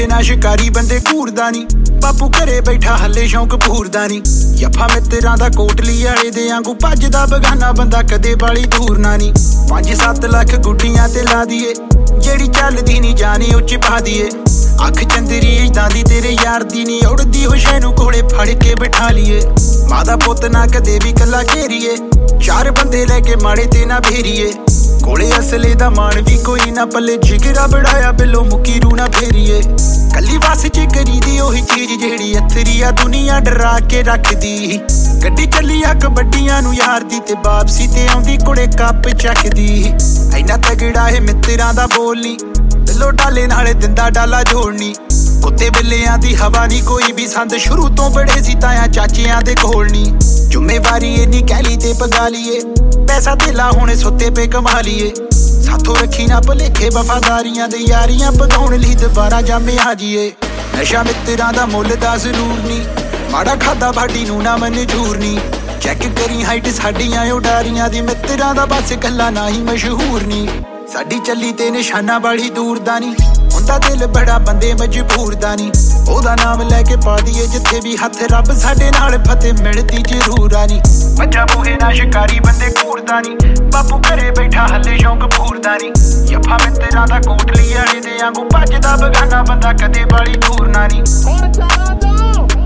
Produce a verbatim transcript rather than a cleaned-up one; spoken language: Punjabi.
ਬੂਹੇ ਨਾ ਸ਼ਿਕਾਰੀ ਬੰਦੇ ਘੂਰਦਾ ਨੀ, ਬਾਪੂ ਘਰੇ ਬੈਠਾ ਹੱਲੇ ਸ਼ੌਂਕ ਭੂਰਦਾ ਨੀ। ਯੱਫਾ ਮਿੱਤਰਾਂ ਦਾ ਕੋਟਲੀ ਵਾਲੇ ਦੇ ਆਂਗੂ ਭੱਜਦਾ ਬਗਾਨਾ ਬੰਦਾ ਕਦੇ ਬਾਲੀ ਦੂਰਨਾ ਨੀ। ਪੰਜ ਸੱਤ ਲੱਖ ਗੁੱਡੀਆਂ ਤੇ ਲਾ ਦੀਏ, ਜਿਹੜੀ ਚੱਲਦੀ ਨੀ ਜਾਣੀ ਉੱਚ ਪਾ ਦੀਏ। ਅੱਖ ਚੰਦਰੀ ਇਦਾਂ ਦੀ ਤੇਰੇ ਯਾਰ ਦੀ ਨੀ, ਉੜਦੀ ਹੋਸ਼ੇ ਨੂੰ ਕੋਲੇ ਫੜ ਕੇ ਬਿਠਾ ਲੀਏ। ਮਾਂ ਦਾ ਪੁੱਤ ਨਾ ਕਦੇ ਵੀ ਕੱਲਾ ਘੇਰੀਏ, ਚਾਰ ਬੰਦੇ ਲੈ ਕੇ ਮਾੜੇ ਤੇ ਨਾ ਫੇਰੀਏ। ਕੋਲੇ ਅਸਲੇ ਦਾ ਮਾਣ ਵੀ ਕੋਈ ਨਾ ਪੱਲੇ, ਜਿਗਰਾ ਬੜਾਇਆ ਬਿੱਲੋ ਮੁੱਕੀ ਰੂ ਨਾ ਫੇਰੀਏ। ਕੱਲੀ ਵਸ ਚ ਕਰੀਦੀ ਉਹੀ ਚੀਜ਼ ਜਿਹੜੀ ਅਥਰੀ ਆ ਦੁਨੀਆ ਡਰਾ ਕੇ ਰੱਖਦੀ। ਗੱਡੀ ਕੱਲੀ ਆ ਕਬੱਡੀਆਂ ਨੂੰ ਯਾਰ ਦੀ, ਤੇ ਵਾਪਸੀ ਤੇ ਆਉਂਦੀ ਕੁੜੇ ਕੱਪ ਚੱਕਦੀ। ਇੰਨਾ ਤਗੜਾ ਇਹ ਮਿੱਤਰਾਂ ਦਾ ਬੋਲ ਨੀ, ਦਿਲੋਂ ਡਾਲੇ ਨਾਲੇ ਦਿੰਦਾ ਡਾਲਾ ਜੋੜਨੀ। ਕੁੱਤੇ ਬਿੱਲਿਆਂ ਦੀ ਹਵਾ ਨੀ ਕੋਈ ਵੀ ਸੰਦ, ਸ਼ੁਰੂ ਤੋਂ ਬੜੇ ਸੀ ਤਾਇਆ ਚਾਚਿਆਂ ਦੇ ਕੋਲ ਨੀ। ਜ਼ਿੰਮੇਵਾਰੀ ਇੰਨੀ ਕਹਿ ਲਈ ਤੇ ਪਗਾ ਲੀਏ, ਪੈਸਾ ਧੇਲਾ ਹੁਣ ਸੁੱਤੇ ਪੇ ਕਮਾ ਲੀਏ। ਸਾਥੋਂ ਰੱਖੀ ਨਾ ਭਲੇਖੇ ਵਫਾਦਾਰੀਆਂ ਦੇ, ਯਾਰੀਆਂ ਪਗਾਉਣ ਲਈ ਦੁਬਾਰਾ ਜਾਮੇ ਆ ਜੀਏ। ਨਸ਼ਾ ਮਿੱਤਰਾਂ ਦਾ ਮੁੱਲ ਦਾ ਜ਼ਰੂਰ ਨੀ, ਮਾੜਾ ਖਾਦਾ ਬਾਡੀ ਨੂੰ ਨਾ ਮਨਜ਼ੂਰ ਨੀ। ਚੈੱਕ ਕਰੀ ਹਾਈਟ ਸਾਡੀਆਂ ਉਡਾਰੀਆਂ ਦੀ, ਮਿੱਤਰਾਂ ਦਾ ਬਸ ਗੱਲਾਂ ਨਾ ਹੀ ਮਸ਼ਹੂਰ ਨੀ। ਸਾਡੀ ਚੱਲੀ ਤੇ ਨਿਸ਼ਾਨਾ ਬਾੜੀ ਦੂਰ ਦਾ ਨੀ, ਹੁੰਦਾ ਦਿਲ ਬੜਾ ਬੰਦੇ ਮਜਬੂਰ ਦਾ ਨੀ। ਉਹਦਾ ਨਾਮ ਲੈ ਕੇ ਪਾ ਦੀਏ ਜਿੱਥੇ ਵੀ ਹੱਥ, ਰੱਬ ਸਾਡੇ ਨਾਲ ਫਤਿਹ ਮਿਲਦੀ ਜ਼ਰੂਰ ਆ ਨੀ। ਬੱਚਾ ਬੂਹੇ ਨਾ ਸ਼ਿਕਾਰੀ ਬੰਦੇ ਘੂਰਦਾ ਨੀ, ਬਾਪੂ ਘਰੇ ਬੈਠਾ ਹੱਲੇ ਸ਼ੌਂਕ ਭੂਰਦਾ ਨੀ। ਯੱਫਾ ਮਿੱਤਰਾਂ ਦਾ ਕੋਟਲੀ ਵਾਲੇ ਦੇ ਆਂਗੂ ਭੱਜਦਾ ਬਗਾਨਾ ਬੰਦਾ ਕਦੇ ਬਾਲੀ ਦੂਰਨਾ ਨੀ।